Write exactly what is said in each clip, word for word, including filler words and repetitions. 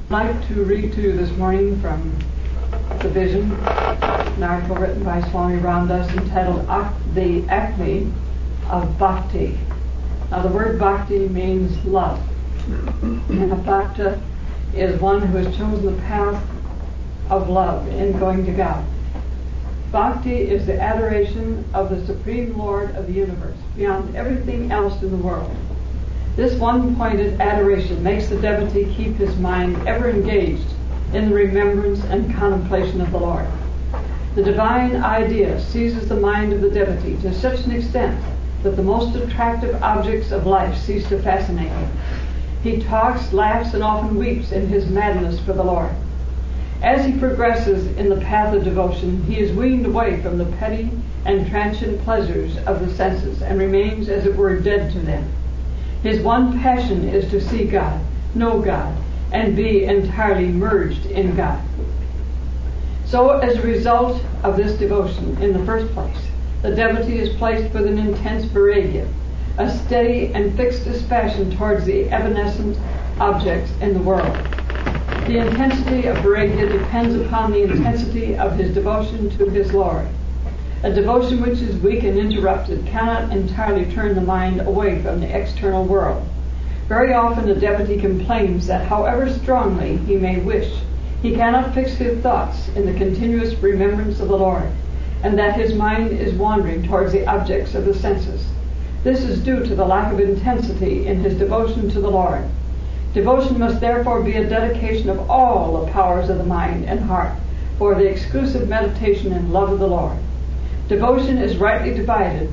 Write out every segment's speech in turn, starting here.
I'd like to read to you this morning from the Vision, an article written by Swami Ramdas entitled The Acme of Bhakti. Now the word Bhakti means love, and a Bhakta is one who has chosen the path of love in going to God. Bhakti is the adoration of the Supreme Lord of the universe, beyond everything else in the world. This one-pointed adoration makes the devotee keep his mind ever engaged in the remembrance and contemplation of the Lord. The divine idea seizes the mind of the devotee to such an extent that the most attractive objects of life cease to fascinate him. He talks, laughs, and often weeps in his madness for the Lord. As he progresses in the path of devotion, he is weaned away from the petty and transient pleasures of the senses and remains, as it were, dead to them. His one passion is to see God, know God, and be entirely merged in God. So, as a result of this devotion, in the first place, the devotee is placed with an intense vairagya, a steady and fixed dispassion towards the evanescent objects in the world. The intensity of vairagya depends upon the intensity of his devotion to his Lord. A devotion which is weak and interrupted cannot entirely turn the mind away from the external world. Very often the devotee complains that however strongly he may wish, he cannot fix his thoughts in the continuous remembrance of the Lord, and that his mind is wandering towards the objects of the senses. This is due to the lack of intensity in his devotion to the Lord. Devotion must therefore be a dedication of all the powers of the mind and heart for the exclusive meditation and love of the Lord. Devotion is rightly divided,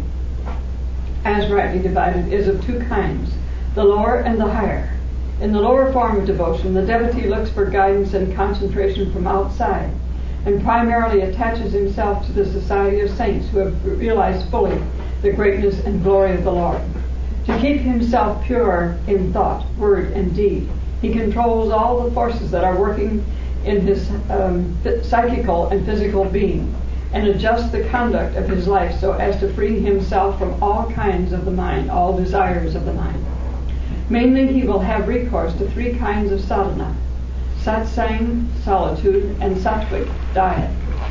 as rightly divided, is of two kinds, the lower and the higher. In the lower form of devotion, the devotee looks for guidance and concentration from outside, and primarily attaches himself to the society of saints who have realized fully the greatness and glory of the Lord. To keep himself pure in thought, word, and deed, he controls all the forces that are working in his um, psychical and physical being, and adjusts the conduct of his life so as to free himself from all kinds of the mind, all desires of the mind. Mainly, he will have recourse to three kinds of sadhana: satsang, solitude, and sattvic, diet.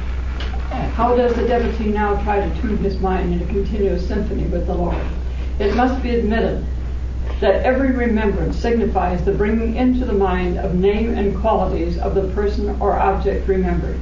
How does the devotee now try to tune his mind in a continuous symphony with the Lord? It must be admitted that every remembrance signifies the bringing into the mind of name and qualities of the person or object remembered.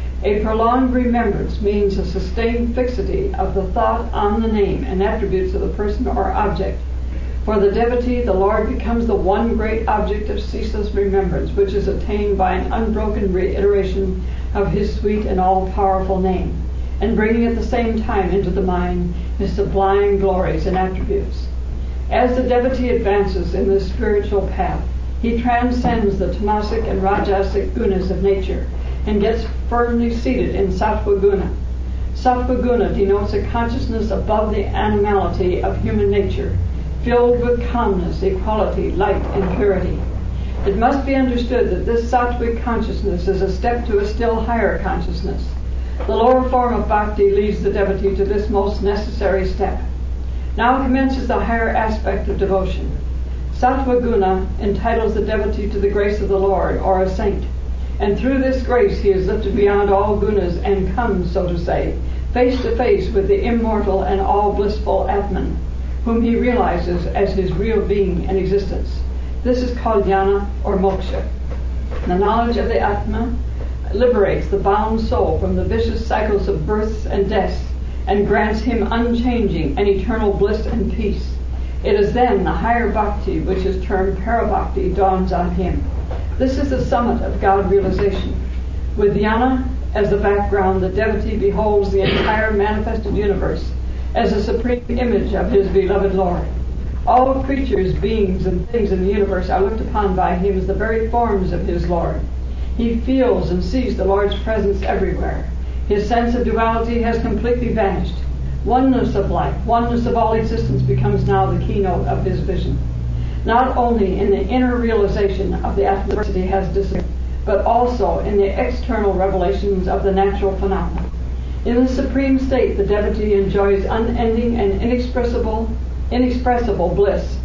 A prolonged remembrance means a sustained fixity of the thought on the name and attributes of the person or object. For the devotee, the Lord becomes the one great object of ceaseless remembrance, which is attained by an unbroken reiteration of his sweet and all-powerful name, and bringing at the same time into the mind his sublime glories and attributes. As the devotee advances in this spiritual path, he transcends the tamasic and rajasic gunas of nature and gets firmly seated in sattva guna. Sattva guna denotes a consciousness above the animality of human nature, filled with calmness, equality, light, and purity. It must be understood that this sattvic consciousness is a step to a still higher consciousness. The lower form of bhakti leads the devotee to this most necessary step. Now commences the higher aspect of devotion. Sattva guna entitles the devotee to the grace of the Lord, or a saint, and through this grace he is lifted beyond all gunas and comes, so to say, face to face with the immortal and all-blissful Atman, whom he realizes as his real being and existence. This is called jnana or moksha. The knowledge of the Atma liberates the bound soul from the vicious cycles of births and deaths and grants him unchanging and eternal bliss and peace. It is then the higher bhakti, which is termed parabhakti, dawns on him. This is the summit of God realization. With jnana as the background, the devotee beholds the entire manifested universe as a supreme image of his beloved Lord. All creatures, beings, and things in the universe are looked upon by him as the very forms of his Lord. He feels and sees the Lord's presence everywhere. His sense of duality has completely vanished. Oneness of life, oneness of all existence becomes now the keynote of his vision. Not only in the inner realization of the Atma has disappeared, but also in the external revelations of the natural phenomena. In the supreme state, the devotee enjoys unending and inexpressible, inexpressible bliss.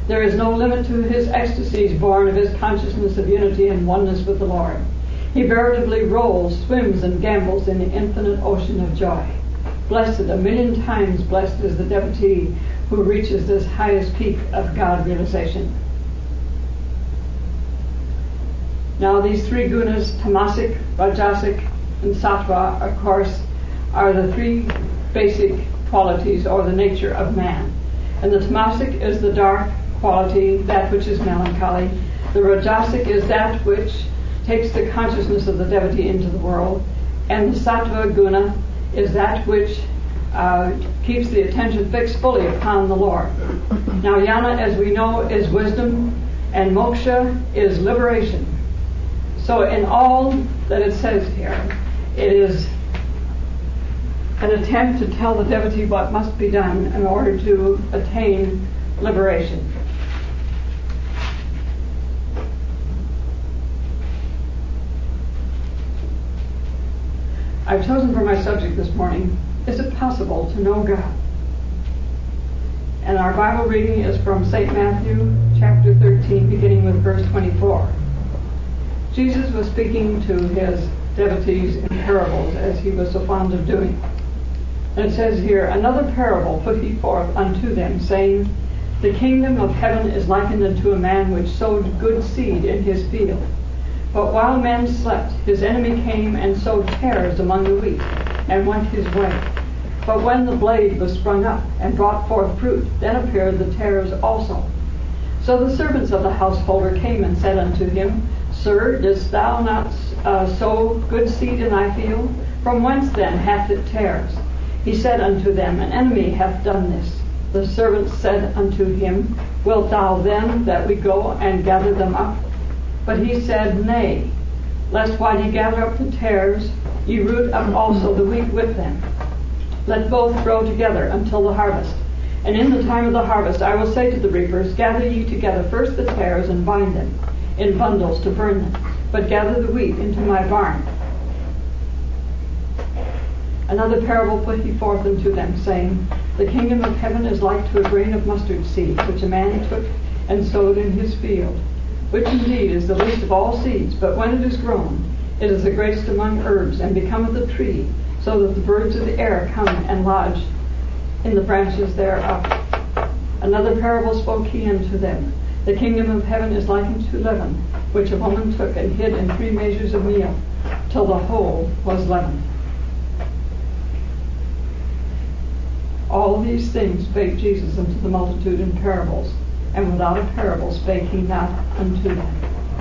There is no limit to his ecstasies born of his consciousness of unity and oneness with the Lord. He veritably rolls, swims, and gambols in the infinite ocean of joy. Blessed, a million times blessed is the devotee who reaches this highest peak of God realization. Now these three gunas, tamasic, rajasic, and sattva, of course, are the three basic qualities or the nature of man. And the tamasic is the dark quality, that which is melancholy. The rajasic is that which takes the consciousness of the devotee into the world. And the sattva guna is that which uh, keeps the attention fixed fully upon the Lord. Now jnana, as we know, is wisdom, and moksha is liberation. So in all that it says here, it is an attempt to tell the devotee what must be done in order to attain liberation. I've chosen for my subject this morning, is it possible to know God? And our Bible reading is from Saint Matthew chapter thirteen, beginning with verse twenty-four. Jesus was speaking to his devotees in parables, as he was so fond of doing. And it says here, another parable put he forth unto them, saying, the kingdom of heaven is likened unto a man which sowed good seed in his field. But while men slept, his enemy came and sowed tares among the wheat, and went his way. But when the blade was sprung up, and brought forth fruit, then appeared the tares also. So the servants of the householder came and said unto him, Sir, didst thou not uh, sow good seed in thy field? From whence then hath it tares? He said unto them, an enemy hath done this. The servants said unto him, wilt thou then that we go and gather them up? But he said, nay, lest while ye gather up the tares, ye root up also the wheat with them. Let both grow together until the harvest. And in the time of the harvest I will say to the reapers, gather ye together first the tares, and bind them in bundles to burn them, but gather the wheat into my barn. Another parable put he forth unto them, saying, the kingdom of heaven is like to a grain of mustard seed, which a man took and sowed in his field, which indeed is the least of all seeds, but when it is grown, it is the greatest among herbs, and becometh a tree, so that the birds of the air come and lodge in the branches thereof. Another parable spoke he unto them, the kingdom of heaven is likened to leaven, which a woman took and hid in three measures of meal, till the whole was leavened. All these things spake Jesus unto the multitude in parables, and without a parable spake he not unto them.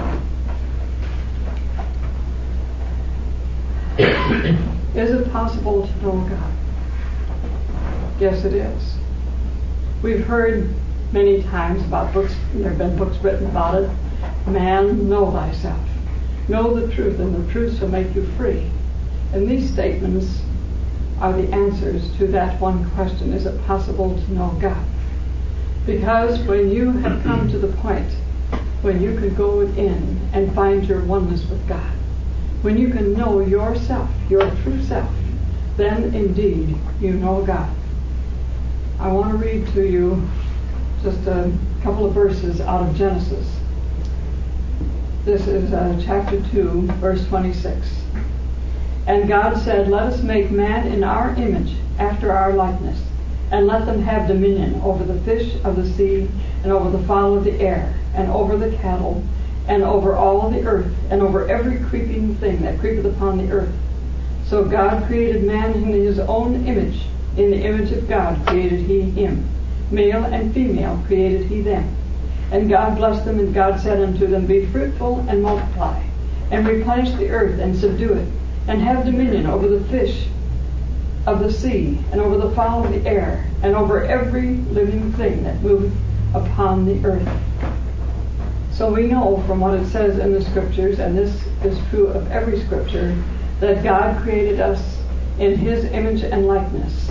Is it possible to know God? Yes, it is. We've heard many times about books, there have been books written about it. Man, know thyself. Know the truth, and the truth shall make you free. And these statements are the answers to that one question, is it possible to know God? Because when you have come to the point when you can go within and find your oneness with God, when you can know yourself, your true self, then indeed you know God. I want to read to you just a couple of verses out of Genesis. This is uh, chapter two, verse twenty-six. And God said, let us make man in our image, after our likeness, and let them have dominion over the fish of the sea, and over the fowl of the air, and over the cattle, and over all the earth, and over every creeping thing that creepeth upon the earth. So God created man in his own image. In the image of God created he him. Male and female created he them. And God blessed them, and God said unto them, be fruitful and multiply, and replenish the earth, and subdue it, and have dominion over the fish of the sea, and over the fowl of the air, and over every living thing that moveth upon the earth. So we know from what it says in the scriptures, and this is true of every scripture, that God created us in his image and likeness.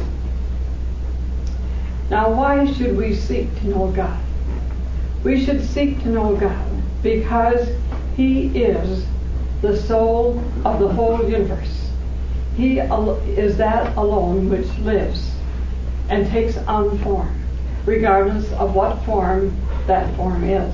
Now, why should we seek to know God? We should seek to know God because he is the soul of the whole universe. He al- is that alone which lives and takes on form. regardless of what form that form is.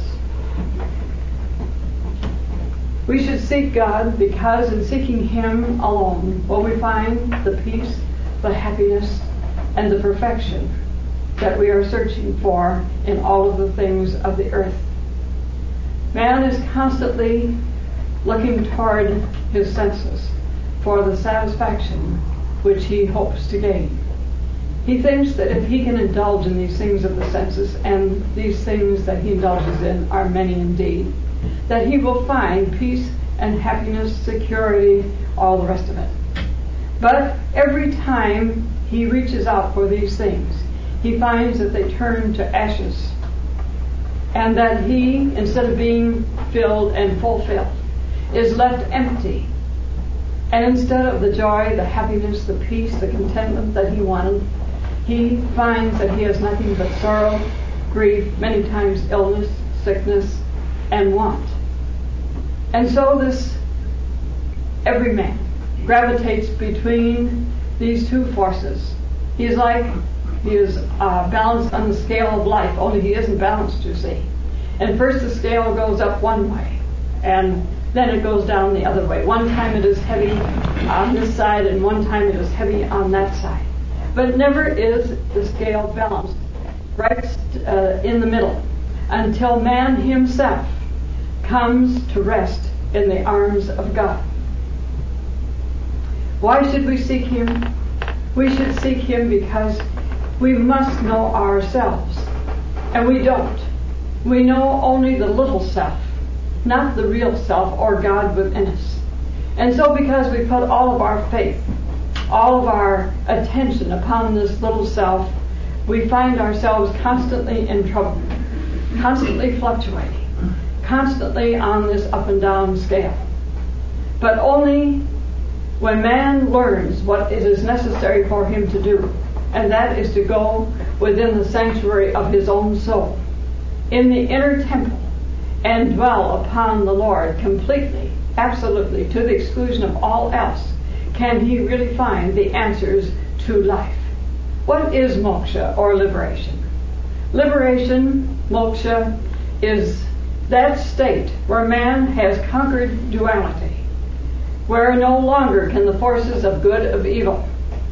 We should seek God because in seeking Him alone will we find the peace, the happiness, and the perfection that we are searching for in all of the things of the earth. Man is constantly looking toward his senses for the satisfaction which he hopes to gain. He thinks that if he can indulge in these things of the senses, and these things that he indulges in are many indeed, that he will find peace and happiness, security, all the rest of it. But every time he reaches out for these things, he finds that they turn to ashes, and that he, instead of being filled and fulfilled, is left empty. And instead of the joy, the happiness, the peace, the contentment that he wanted, he finds that he has nothing but sorrow, grief, many times illness, sickness, and want. And so this, every man gravitates between these two forces. He is like, he is uh, balanced on the scale of life, only he isn't balanced, you see. And first the scale goes up one way, and then it goes down the other way. One time it is heavy on this side, and one time it is heavy on that side. But never is the scale balanced right uh, in the middle until man himself comes to rest in the arms of God. Why should we seek Him? We should seek Him because we must know ourselves, and we don't. We know only the little self, not the real self or God within us. And so because we put all of our faith, all of our attention upon this little self, we find ourselves constantly in trouble, constantly fluctuating, constantly on this up and down scale. But only when man learns what it is necessary for him to do, and that is to go within the sanctuary of his own soul, in the inner temple, and dwell upon the Lord completely, absolutely, to the exclusion of all else, can he really find the answers to life. What is moksha, or liberation? Liberation, moksha, is that state where man has conquered duality, where no longer can the forces of good, of evil,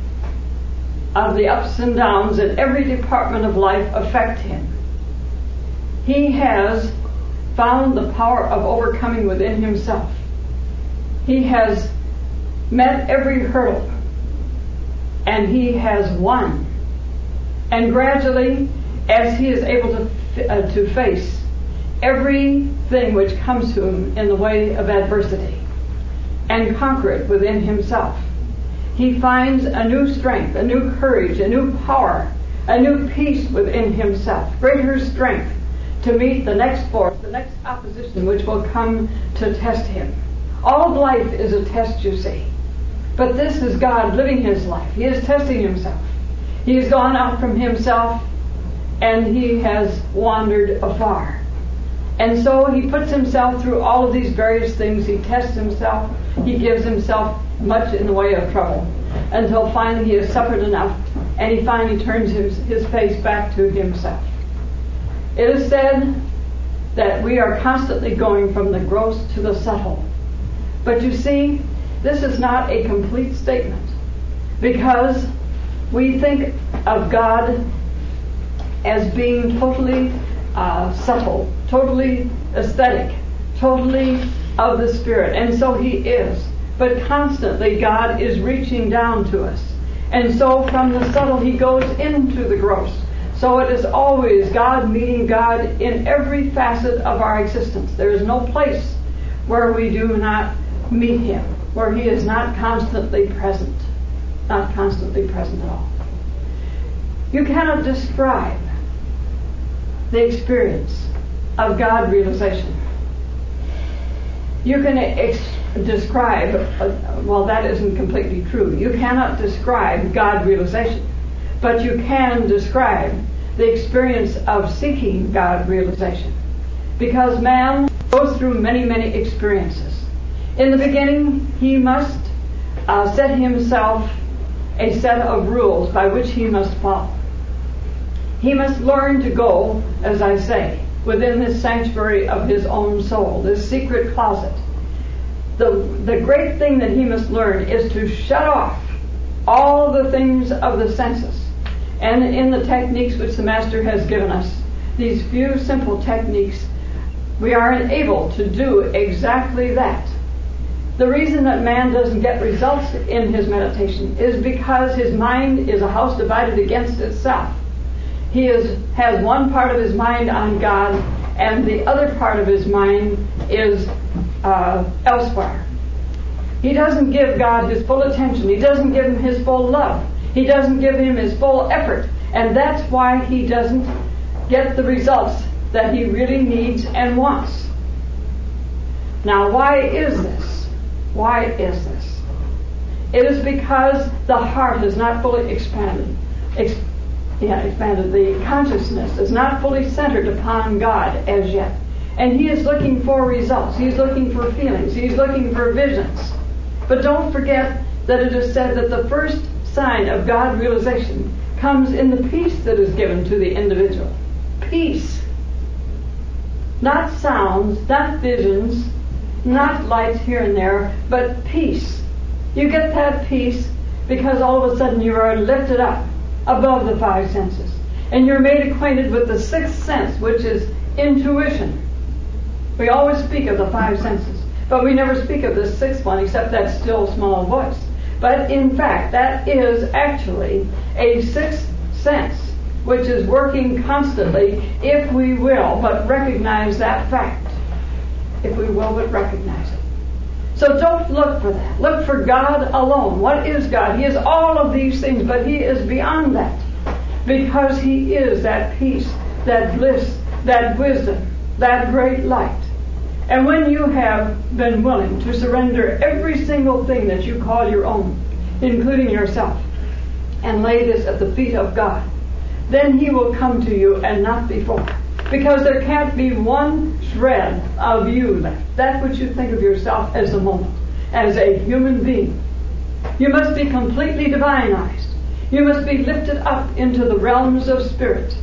of the ups and downs in every department of life affect him. He has found the power of overcoming within himself. He has met every hurdle, and he has won. And gradually, as he is able to uh, to face everything which comes to him in the way of adversity and conquer it within himself, he finds a new strength, a new courage, a new power, a new peace within himself, greater strength to meet the next force, the next opposition which will come to test him. All of life is a test, you see. But this is God living his life. He is testing himself. He has gone out from himself, and he has wandered afar. And so he puts himself through all of these various things. He tests himself. He gives himself much in the way of trouble, until finally he has suffered enough, and he finally turns his, his face back to himself. It is said that we are constantly going from the gross to the subtle. But you see, this is not a complete statement, because we think of God as being totally uh, subtle, totally aesthetic, totally of the Spirit, and so he is. But constantly God is reaching down to us. And so from the subtle he goes into the gross. So it is always God meeting God in every facet of our existence. There is no place where we do not meet him, where he is not constantly present. Not constantly present at all. You cannot describe the experience of God realization. You can ex- describe, uh, well, that isn't completely true. You cannot describe God realization, but you can describe the experience of seeking God realization, because man goes through many, many experiences. In the beginning, he must uh, set himself a set of rules by which he must follow. He must learn to go, as I say, within this sanctuary of his own soul, this secret closet. The, the great thing that he must learn is to shut off all the things of the senses. And in the techniques which the Master has given us, these few simple techniques, we are enabled to do exactly that. The reason that man doesn't get results in his meditation is because his mind is a house divided against itself. He is, has one part of his mind on God, and the other part of his mind is uh, elsewhere. He doesn't give God his full attention. He doesn't give him his full love. He doesn't give him his full effort. And that's why he doesn't get the results that he really needs and wants. Now, why is this? Why is this? It is because the heart has not fully expanded. Ex- yeah, expanded. The consciousness is not fully centered upon God as yet. And he is looking for results. He's looking for feelings. He's looking for visions. But don't forget that it is said that the first sign of God realization comes in the peace that is given to the individual. Peace. Not sounds, not visions, not lights here and there, but peace. You get that peace because all of a sudden you are lifted up above the five senses. And you're made acquainted with the sixth sense, which is intuition. We always speak of the five senses, but we never speak of the sixth one except that still small voice. But in fact, that is actually a sixth sense, which is working constantly if we will but recognize that fact. If we will but recognize it. So don't look for that. Look for God alone. What is God? He is all of these things, but he is beyond that. Because he is that peace, that bliss, that wisdom, that great light. And when you have been willing to surrender every single thing that you call your own, including yourself, and lay this at the feet of God, then he will come to you and not before. Because there can't be one shred of you left. That which you think of yourself as the moment, as a human being. You must be completely divinized. You must be lifted up into the realms of spirit.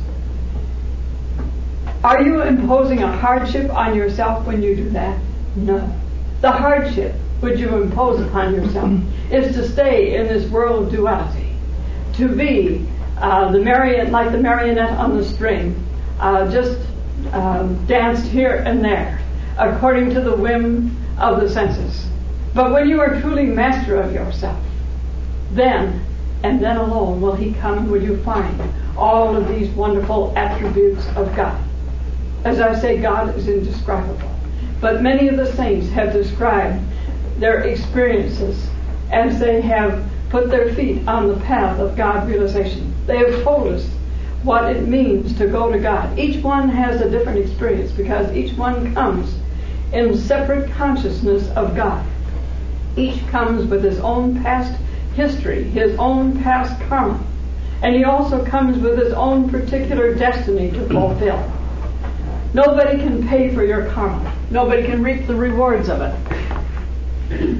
Are you imposing a hardship on yourself when you do that? No. The hardship which you impose upon yourself is to stay in this world of duality. To be uh, the marionette, like the marionette on the string, uh, just um, danced here and there, according to the whim of the senses. But when you are truly master of yourself, then, and then alone, will he come and will you find all of these wonderful attributes of God. As I say, God is indescribable. But many of the saints have described their experiences as they have put their feet on the path of God realization. They have told us what it means to go to God. Each one has a different experience because each one comes in separate consciousness of God. Each comes with his own past history, his own past karma. And he also comes with his own particular destiny to fulfill. Nobody can pay for your karma. Nobody can reap the rewards of it.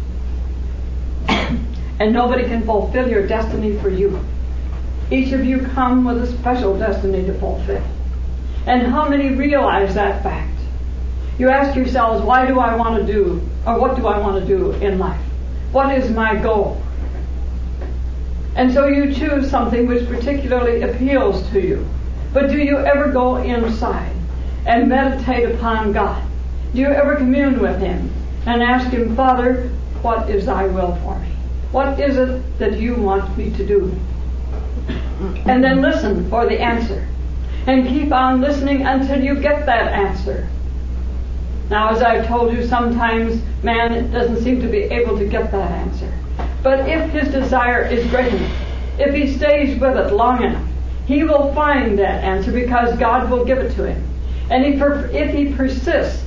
And nobody can fulfill your destiny for you. Each of you come with a special destiny to fulfill. And how many realize that fact? You ask yourselves, why do I want to do, or what do I want to do in life? What is my goal? And so you choose something which particularly appeals to you. But do you ever go inside and meditate upon God? Do you ever commune with him and ask him, Father, what is thy will for me? What is it that you want me to do? And then listen for the answer. And keep on listening until you get that answer. Now, as I've told you, sometimes man doesn't seem to be able to get that answer. But if his desire is great enough, if he stays with it long enough, he will find that answer because God will give it to him. And if, if he persists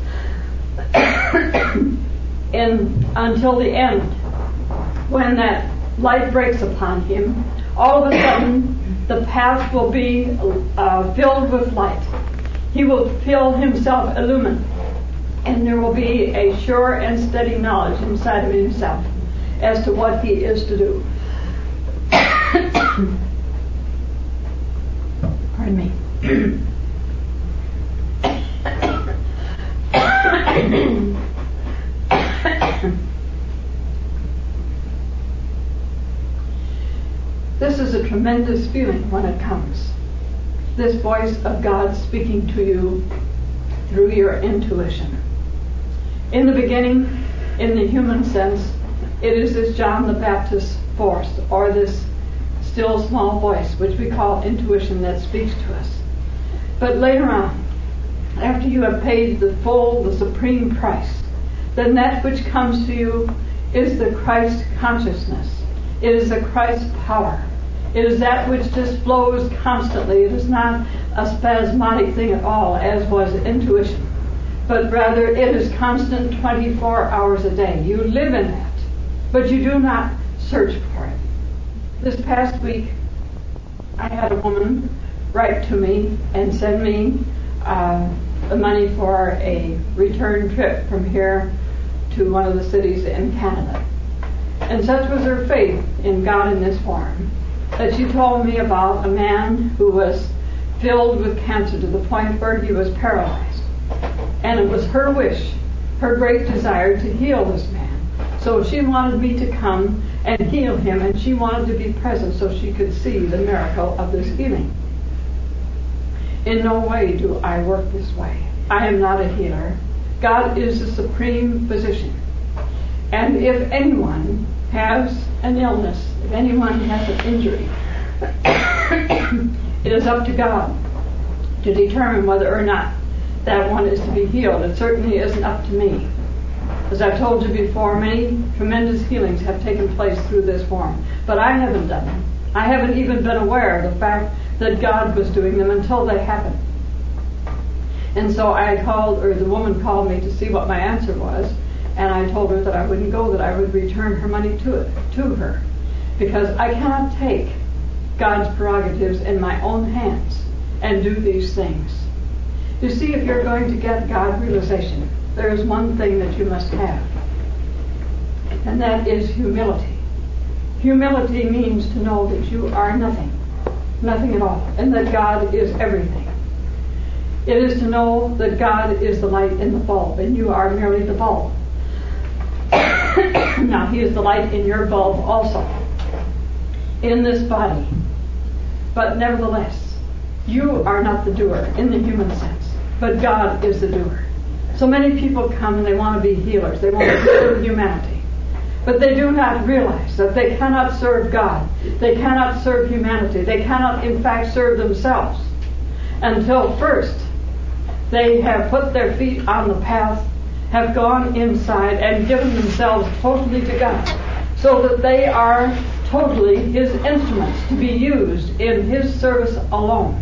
in until the end, when that light breaks upon him, all of a sudden the path will be uh, filled with light. He will feel himself illumined. And there will be a sure and steady knowledge inside of himself as to what he is to do. Pardon Pardon me. This is a tremendous feeling when it comes. This voice of God speaking to you through your intuition. In the beginning, in the human sense, it is this John the Baptist force, or this still small voice, which we call intuition, that speaks to us. But later on, after you have paid the full, the supreme price, then that which comes to you is the Christ consciousness. It is the Christ power. It is that which just flows constantly. It is not a spasmodic thing at all, as was intuition. But rather, it is constant twenty-four hours a day. You live in that, but you do not search for it. This past week, I had a woman write to me and send me uh, the money for a return trip from here to one of the cities in Canada. And such was her faith in God in this form that she told me about a man who was filled with cancer to the point where he was paralyzed. And it was her wish, her great desire, to heal this man. So she wanted me to come and heal him, and she wanted to be present so she could see the miracle of this healing. In no way do I work this way. I am not a healer. God is the supreme physician. And if anyone has an illness, if anyone has an injury, it is up to God to determine whether or not that one is to be healed. It certainly isn't up to me. As I've told you before, many tremendous healings have taken place through this form, but I haven't done them. I haven't even been aware of the fact that God was doing them until they happened. And so I called, or the woman called me to see what my answer was, and I told her that I wouldn't go, that I would return her money to it, to her, because I cannot take God's prerogatives in my own hands and do these things. You see, if you're going to get God realization, there is one thing that you must have, and that is humility. Humility means to know that you are nothing, nothing at all, and that God is everything. It is to know that God is the light in the bulb, and you are merely the bulb. Now, He is the light in your bulb also, in this body. But nevertheless, you are not the doer in the human sense, but God is the doer. So many people come and they want to be healers. They want to serve humanity. But they do not realize that they cannot serve God. They cannot serve humanity. They cannot, in fact, serve themselves until first they have put their feet on the path, have gone inside and given themselves totally to God, so that they are totally His instruments to be used in His service alone.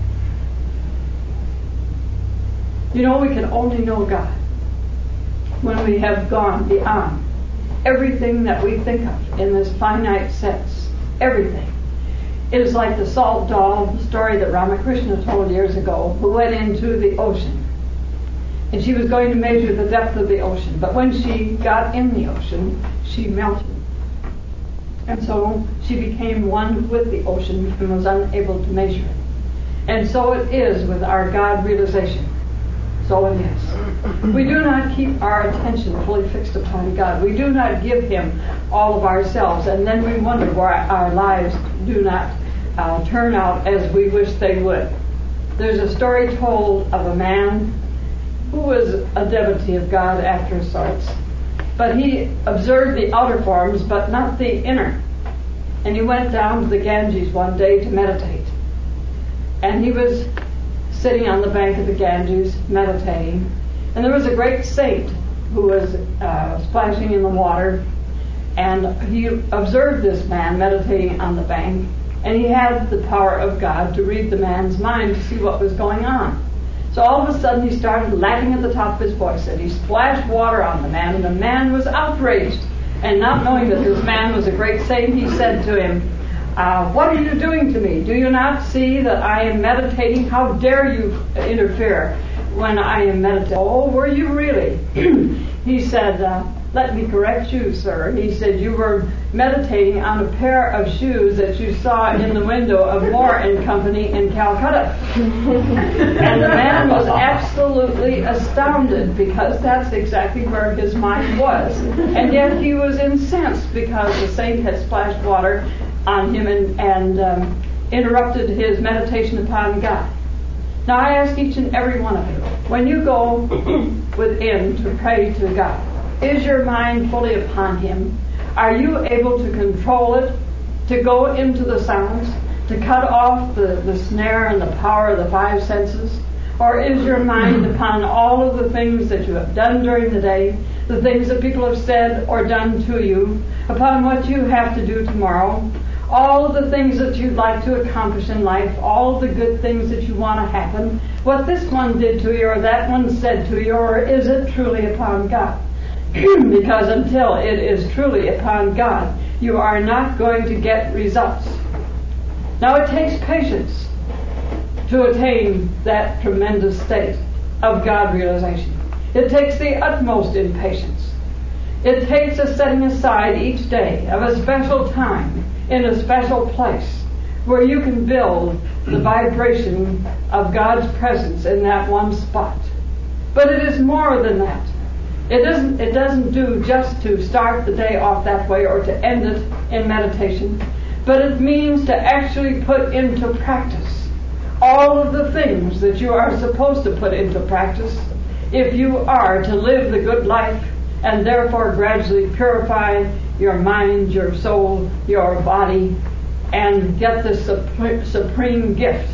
You know, we can only know God when we have gone beyond everything that we think of in this finite sense. Everything. It is like the salt doll, the story that Ramakrishna told years ago, who went into the ocean. And she was going to measure the depth of the ocean. But when she got in the ocean, she melted. And so she became one with the ocean and was unable to measure it. And so it is with our God realization. So it is. We do not keep our attention fully fixed upon God. We do not give Him all of ourselves, and then we wonder why our lives do not uh, turn out as we wish they would. There's a story told of a man who was a devotee of God after sorts, but he observed the outer forms, but not the inner. And he went down to the Ganges one day to meditate. And he was sitting on the bank of the Ganges, meditating. And there was a great saint who was uh, splashing in the water. And he observed this man meditating on the bank. And he had the power of God to read the man's mind to see what was going on. So all of a sudden he started laughing at the top of his voice. And he splashed water on the man. And the man was outraged. And not knowing that this man was a great saint, he said to him, Uh, what are you doing to me? Do you not see that I am meditating? How dare you interfere when I am meditating? Oh, were you really? He said, uh, let me correct you, sir. He said, you were meditating on a pair of shoes that you saw in the window of Moore and Company in Calcutta. And the man was absolutely astounded, because that's exactly where his mind was. And yet he was incensed because the saint had splashed water on him and, and um, interrupted his meditation upon God. Now I ask each and every one of you, when you go within to pray to God, is your mind fully upon Him? Are you able to control it, to go into the sounds, to cut off the, the snare and the power of the five senses? Or is your mind upon all of the things that you have done during the day, the things that people have said or done to you, upon what you have to do tomorrow, all of the things that you'd like to accomplish in life, all of the good things that you want to happen, what this one did to you or that one said to you, or is it truly upon God? Because until it is truly upon God, you are not going to get results. Now it takes patience to attain that tremendous state of God realization. It takes the utmost in patience. It takes a setting aside each day of a special time in a special place where you can build the vibration of God's presence in that one spot. But it is more than that. It doesn't, it doesn't do just to start the day off that way or to end it in meditation, but it means to actually put into practice all of the things that you are supposed to put into practice if you are to live the good life and therefore gradually purify your mind, your soul, your body, and get the supreme, supreme gift.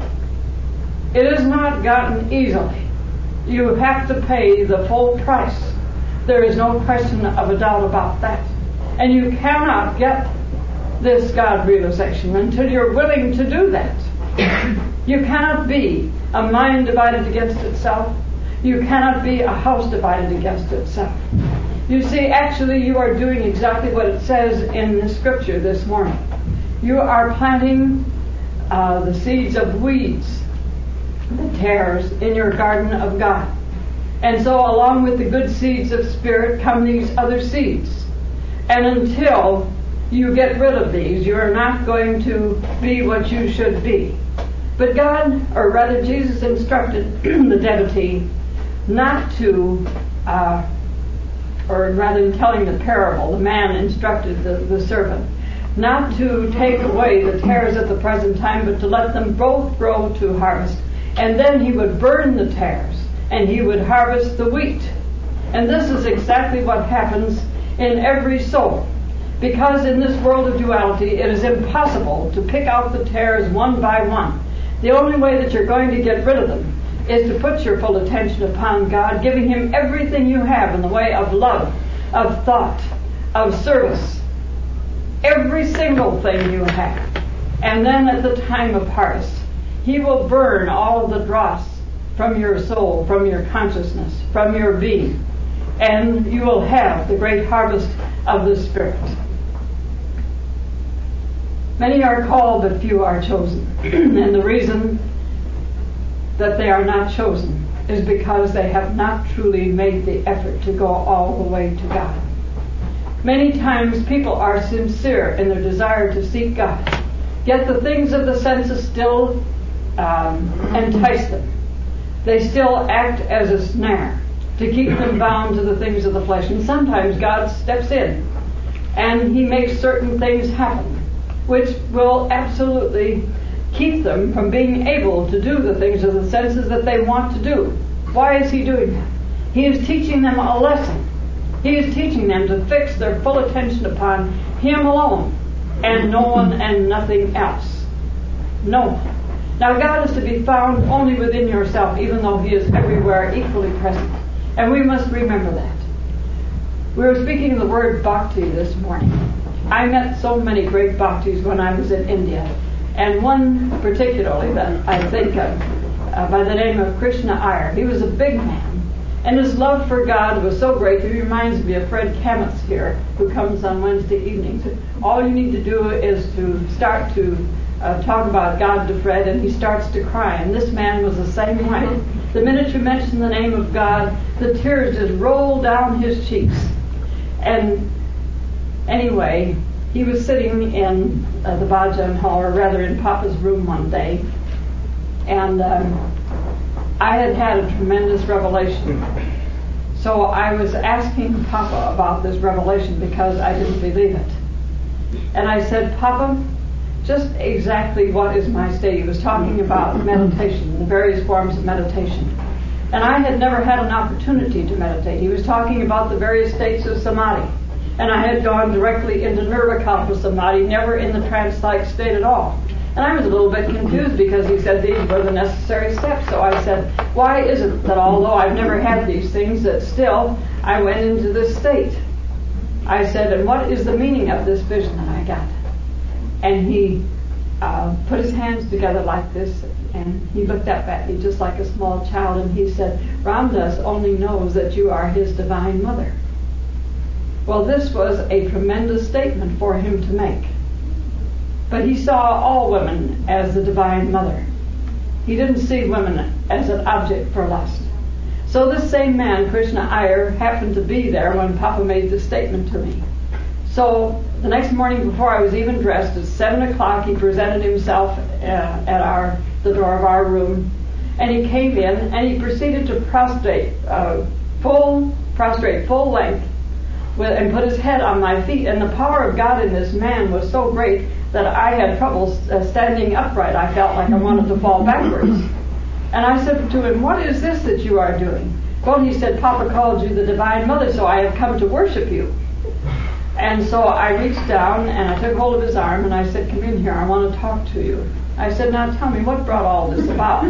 It is not gotten easily. You have to pay the full price. There is no question of a doubt about that. And you cannot get this God realization until you're willing to do that. You cannot be a mind divided against itself. You cannot be a house divided against itself. You see, actually, you are doing exactly what it says in the scripture this morning. You are planting uh, the seeds of weeds, the tares, in your garden of God. And so along with the good seeds of spirit come these other seeds. And until you get rid of these, you are not going to be what you should be. But God, or rather Jesus, instructed the devotee not to, uh, or rather than telling the parable, the man instructed the, the servant not to take away the tares at the present time, but to let them both grow to harvest. And then he would burn the tares, and he would harvest the wheat. And this is exactly what happens in every soul. Because in this world of duality, it is impossible to pick out the tares one by one. The only way that you're going to get rid of them is to put your full attention upon God, giving Him everything you have in the way of love, of thought, of service. Every single thing you have. And then at the time of harvest, He will burn all of the dross from your soul, from your consciousness, from your being. And you will have the great harvest of the Spirit. Many are called, but few are chosen. And the reason that they are not chosen is because they have not truly made the effort to go all the way to God. Many times people are sincere in their desire to seek God, yet the things of the senses still um, entice them. They still act as a snare to keep them bound to the things of the flesh. And sometimes God steps in and He makes certain things happen which will absolutely keep them from being able to do the things of the senses that they want to do. Why is He doing that? He is teaching them a lesson. He is teaching them to fix their full attention upon Him alone and no one and nothing else. No one. Now God is to be found only within yourself, even though He is everywhere equally present. And we must remember that. We were speaking of the word bhakti this morning. I met so many great bhaktis when I was in India. And one particularly that I think of, uh, by the name of Krishna Iyer. He was a big man. And his love for God was so great that he reminds me of Fred Kamitz here, who comes on Wednesday evenings. All you need to do is to start to uh, talk about God to Fred, and he starts to cry. And this man was the same way. The minute you mention the name of God, the tears just roll down his cheeks. And anyway, he was sitting in uh, the Bhajan Hall, or rather in Papa's room one day, and um, I had had a tremendous revelation. So I was asking Papa about this revelation because I didn't believe it. And I said, Papa, just exactly what is my state? He was talking about meditation, the various forms of meditation. And I had never had an opportunity to meditate. He was talking about the various states of samadhi. And I had gone directly into nirvikalpa samadhi, never in the trance-like state at all. And I was a little bit confused because he said these were the necessary steps. So I said, why is it that although I've never had these things, that still I went into this state? I said, and what is the meaning of this vision that I got? And he uh, put his hands together like this, and he looked up at me just like a small child, and he said, Ramdas only knows that you are his divine mother. Well, this was a tremendous statement for him to make. But he saw all women as the divine mother. He didn't see women as an object for lust. So this same man, Krishna Iyer, happened to be there when Papa made this statement to me. So the next morning, before I was even dressed, at seven o'clock, he presented himself uh, at our the door of our room, and he came in and he proceeded to prostrate, uh, full prostrate, full length, with, and put his head on my feet. And the power of God in this man was so great that I had trouble uh, standing upright. I felt like I wanted to fall backwards. And I said to him, what is this that you are doing? Well, he said, Papa called you the Divine Mother, so I have come to worship you. And so I reached down and I took hold of his arm and I said, come in here, I want to talk to you. I said, now tell me, what brought all this about?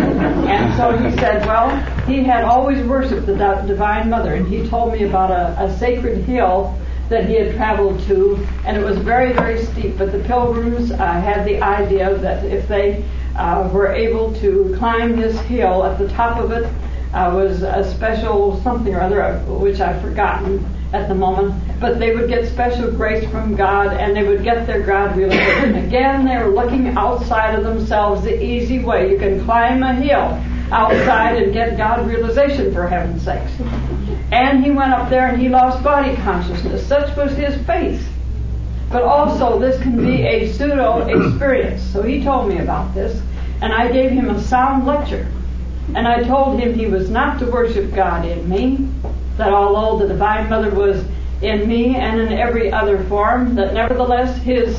And so he said, well, he had always worshipped the Divine Mother, and he told me about a, a sacred hill that he had traveled to, and it was very, very steep, but the pilgrims uh, had the idea that if they uh, were able to climb this hill, at the top of it uh, was a special something or other, which I've forgotten at the moment, but they would get special grace from God, and they would get their God realization. Again, they were looking outside of themselves, the easy way. You can climb a hill outside and get God realization, for heaven's sakes. And he went up there and he lost body consciousness. Such was his faith. But also this can be a pseudo experience. So he told me about this, and I gave him a sound lecture. And I told him he was not to worship God in me, that although the Divine Mother was in me and in every other form, that nevertheless his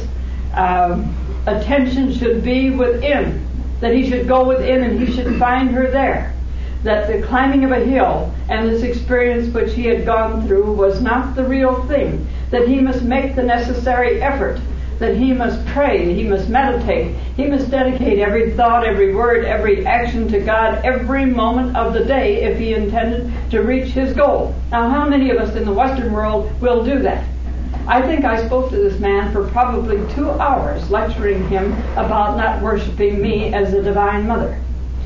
uh, attention should be within, that he should go within and he should find her there. That the climbing of a hill and this experience which he had gone through was not the real thing, that he must make the necessary effort, that he must pray, he must meditate, he must dedicate every thought, every word, every action to God every moment of the day if he intended to reach his goal. Now, how many of us in the Western world will do that? I think I spoke to this man for probably two hours lecturing him about not worshiping me as the Divine Mother.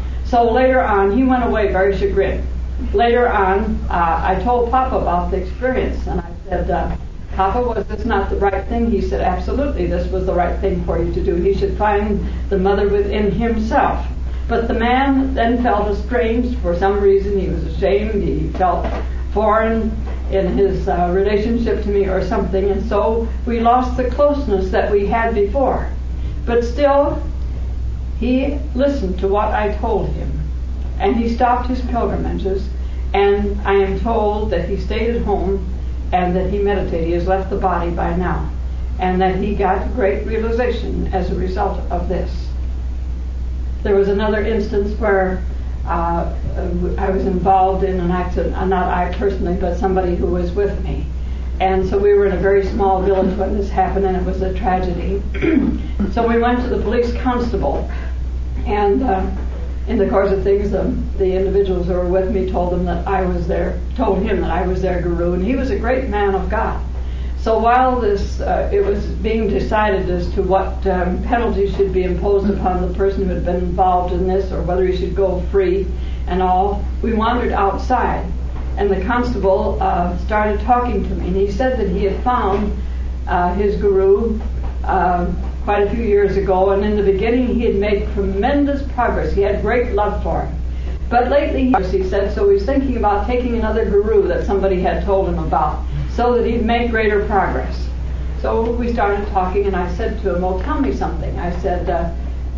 So later on, he went away very chagrined. Later on, uh, I told Papa about the experience, and I said, uh, Papa, was this not the right thing? He said, absolutely, this was the right thing for you to do. He should find the mother within himself. But the man then felt estranged for some reason. He was ashamed. He felt foreign in his uh, relationship to me or something, and so we lost the closeness that we had before. But still, he listened to what I told him, and he stopped his pilgrimages, and I am told that he stayed at home and that he meditated. He has left the body by now, and that he got great realization as a result of this. There was another instance where uh, I was involved in an accident, uh, not I personally, but somebody who was with me. And so we were in a very small village when this happened, and it was a tragedy. So we went to the police constable, and uh, in the course of things, the, the individuals who were with me told them that I was their, told him that I was their guru, and he was a great man of God. So while this, uh, it was being decided as to what um, penalties should be imposed upon the person who had been involved in this, or whether he should go free and all, we wandered outside, and the constable uh, started talking to me, and he said that he had found uh, his guru uh, quite a few years ago, and in the beginning he had made tremendous progress. He had great love for him. But lately, he said, so he was thinking about taking another guru that somebody had told him about. so that he'd make greater progress. So we started talking, and I said to him, well, tell me something. I said, uh,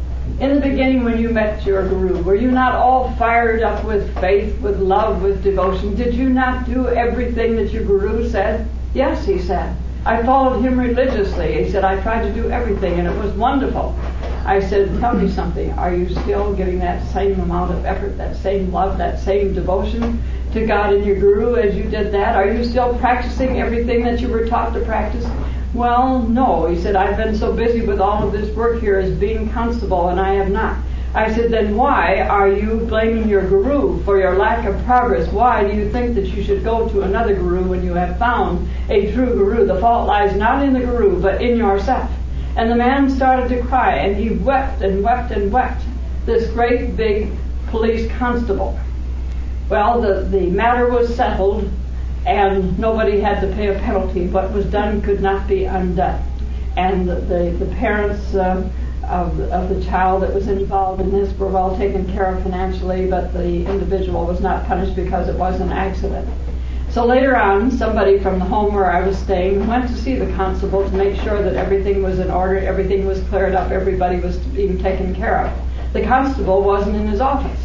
in the beginning when you met your guru, were you not all fired up with faith, with love, with devotion? Did you not do everything that your guru said? Yes, he said. I followed him religiously. He said, I tried to do everything, and it was wonderful. I said, tell me something. Are you still giving that same amount of effort, that same love, that same devotion to God and your guru as you did that? Are you still practicing everything that you were taught to practice? Well, no. He said, I've been so busy with all of this work here as being constable, and I have not. I said, then why are you blaming your guru for your lack of progress? Why do you think that you should go to another guru when you have found a true guru? The fault lies not in the guru, but in yourself. And the man started to cry, and he wept and wept and wept, this great big police constable. Well, the, the matter was settled, and nobody had to pay a penalty. What was done could not be undone. And the, the, the parents uh, of, of the child that was involved in this were well taken care of financially, but the individual was not punished because it was an accident. So later on, somebody from the home where I was staying went to see the constable to make sure that everything was in order, everything was cleared up, everybody was being taken care of. The constable wasn't in his office.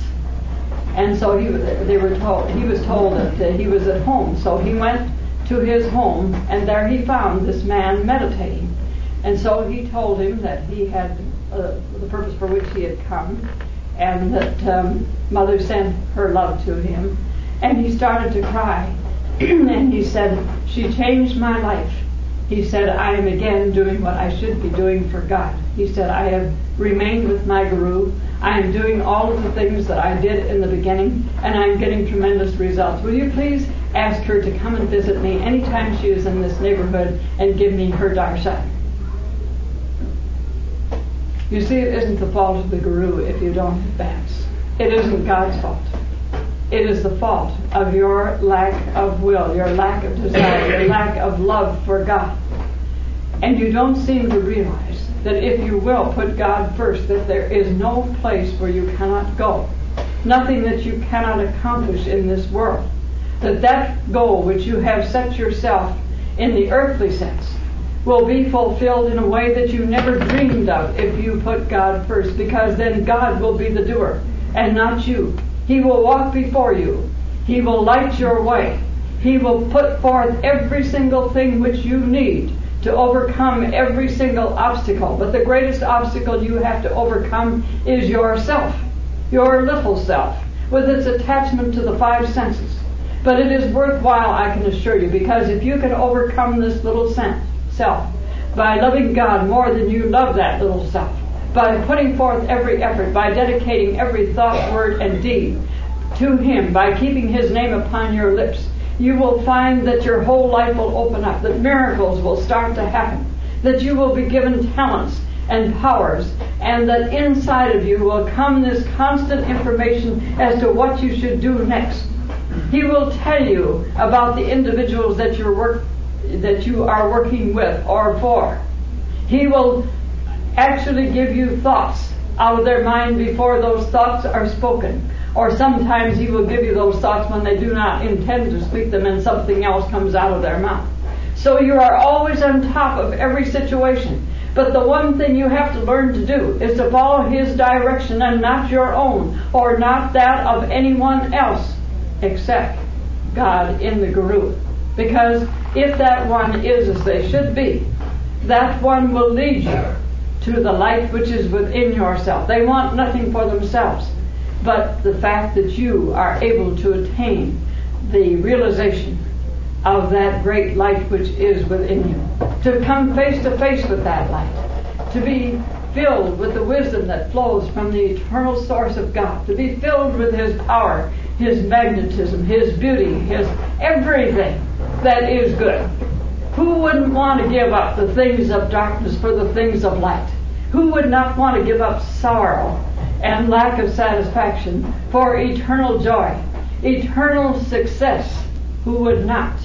And so he, they were told, he was told that uh, he was at home. So he went to his home, and there he found this man meditating. And so he told him that he had uh, the purpose for which he had come, and that um, Mother sent her love to him. And he started to cry. And he said, she changed my life. He said, I am again doing what I should be doing for God. He said, I have remained with my guru. I am doing all of the things that I did in the beginning, and I'm getting tremendous results. Will you please ask her to come and visit me anytime she is in this neighborhood and give me her darshan? You see, it isn't the fault of the guru if you don't advance. It isn't God's fault. It is the fault of your lack of will, your lack of desire, your lack of love for God. And you don't seem to realize that if you will put God first, that there is no place where you cannot go, nothing that you cannot accomplish in this world, that that goal which you have set yourself in the earthly sense will be fulfilled in a way that you never dreamed of if you put God first, because then God will be the doer and not you. He will walk before you. He will light your way. He will put forth every single thing which you need to overcome every single obstacle. But the greatest obstacle you have to overcome is yourself, your little self, with its attachment to the five senses. But it is worthwhile, I can assure you, because if you can overcome this little self by loving God more than you love that little self, by putting forth every effort, by dedicating every thought, word, and deed to Him, by keeping His name upon your lips, you will find that your whole life will open up, that miracles will start to happen, that you will be given talents and powers, and that inside of you will come this constant information as to what you should do next. He will tell you about the individuals that you're work, that you are working with or for. He will actually give you thoughts out of their mind before those thoughts are spoken. Or sometimes He will give you those thoughts when they do not intend to speak them and something else comes out of their mouth. So you are always on top of every situation. But the one thing you have to learn to do is to follow His direction and not your own, or not that of anyone else except God in the Guru. Because if that one is as they should be, that one will lead you to the light which is within yourself. They want nothing for themselves but the fact that you are able to attain the realization of that great light which is within you. To come face to face with that light. To be filled with the wisdom that flows from the eternal source of God. To be filled with His power, His magnetism, His beauty, His everything that is good. Who wouldn't want to give up the things of darkness for the things of light? Who would not want to give up sorrow and lack of satisfaction for eternal joy, eternal success? Who would not?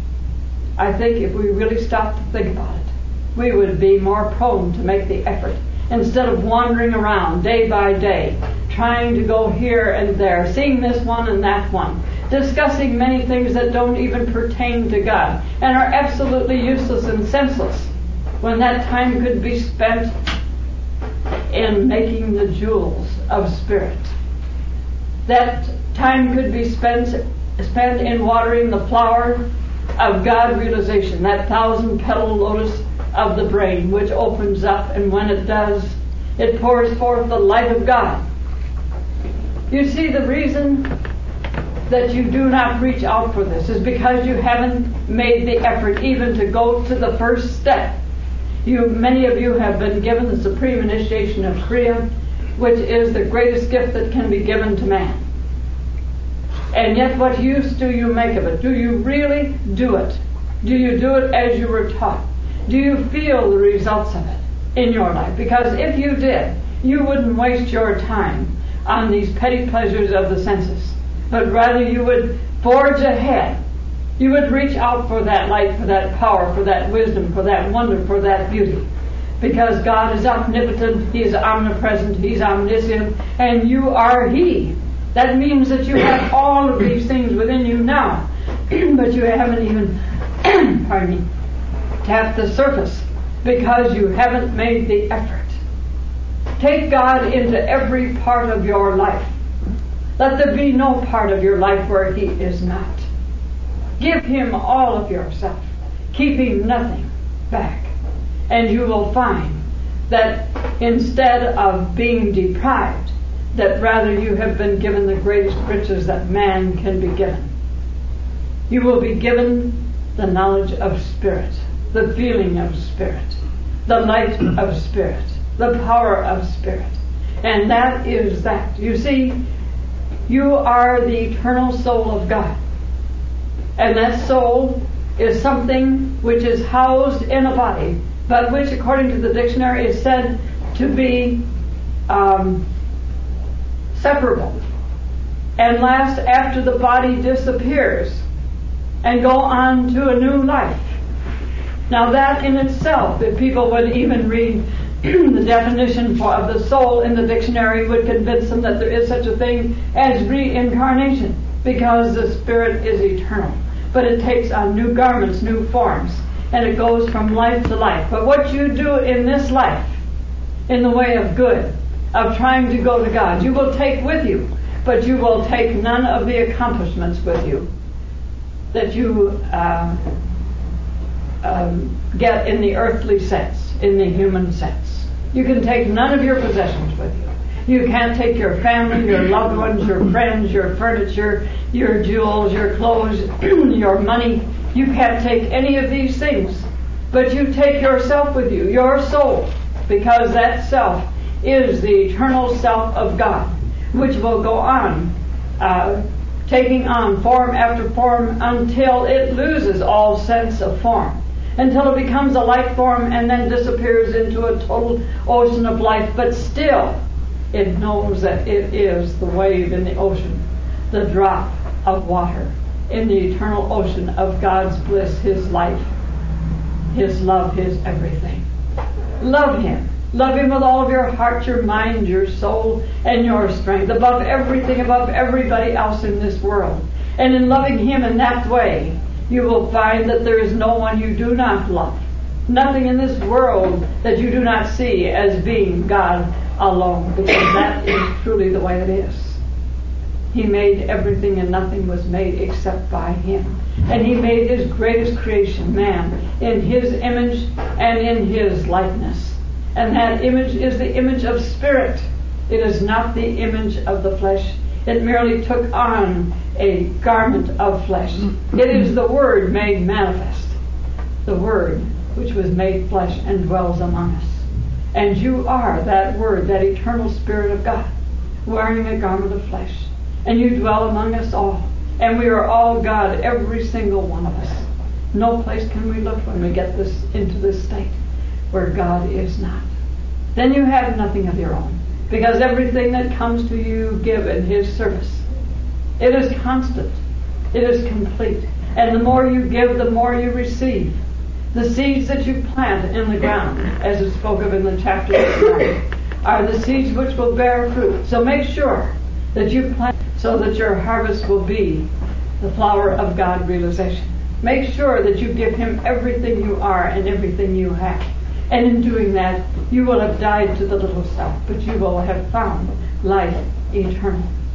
I think if we really stopped to think about it, we would be more prone to make the effort instead of wandering around day by day, trying to go here and there, seeing this one and that one, discussing many things that don't even pertain to God and are absolutely useless and senseless, when that time could be spent in making the jewels of spirit. That time could be spent spent in watering the flower of God realization, that thousand petal lotus of the brain, which opens up, and when it does, it pours forth the light of God. You see, the reason that you do not reach out for this is because you haven't made the effort even to go to the first step. You, many of you have been given the supreme initiation of Kriya, which is the greatest gift that can be given to man. And yet, what use do you make of it? Do you really do it? Do you do it as you were taught? Do you feel the results of it in your life? Because if you did, you wouldn't waste your time on these petty pleasures of the senses, but rather you would forge ahead. You would reach out for that light, for that power, for that wisdom, for that wonder, for that beauty. Because God is omnipotent, He is omnipresent, He's omniscient, and you are He. That means that you have all of these things within you now, but you haven't even, pardon me, tapped the surface because you haven't made the effort. Take God into every part of your life. Let there be no part of your life where He is not. Give Him all of yourself, keeping nothing back, and you will find that instead of being deprived, that rather you have been given the greatest riches that man can be given. You will be given the knowledge of spirit, the feeling of spirit, the light of spirit, the power of spirit. And that is that. You see, you are the eternal soul of God. And that soul is something which is housed in a body, but which, according to the dictionary, is said to be um, separable and last after the body disappears and go on to a new life. Now that in itself, if people would even read the definition for, of the soul in the dictionary, would convince them that there is such a thing as reincarnation, because the spirit is eternal. But it takes on new garments, new forms, and it goes from life to life. But what you do in this life, in the way of good, of trying to go to God, you will take with you, but you will take none of the accomplishments with you that you uh, um, get in the earthly sense, in the human sense. You can take none of your possessions with you. You can't take your family, your loved ones, your friends, your furniture, your jewels, your clothes, your money. You can't take any of these things. But you take yourself with you, your soul, because that self is the eternal self of God, which will go on, uh, taking on form after form until it loses all sense of form, until it becomes a light form and then disappears into a total ocean of life. But still, it knows that it is the wave in the ocean, the drop of water in the eternal ocean of God's bliss, His life, His love, His everything. Love Him. Love Him with all of your heart, your mind, your soul, and your strength, above everything, above everybody else in this world. And in loving Him in that way, you will find that there is no one you do not love. Nothing in this world that you do not see as being God alone, because that is truly the way it is. He made everything, and nothing was made except by Him. And He made His greatest creation, man, in His image and in His likeness. And that image is the image of spirit. It is not the image of the flesh. It merely took on a garment of flesh. It is the Word made manifest. The Word which was made flesh and dwells among us. And you are that Word, that eternal Spirit of God, wearing a garment of flesh. And you dwell among us all. And we are all God, every single one of us. No place can we look when we get this into this state where God is not. Then you have nothing of your own, because everything that comes to you, give in His service. It is constant. It is complete. And the more you give, the more you receive. The seeds that you plant in the ground, as it spoke of in the chapter tonight, are the seeds which will bear fruit. So make sure that you plant so that your harvest will be the flower of God realization. Make sure that you give him everything you are and everything you have. And in doing that, you will have died to the little self, but you will have found life eternal.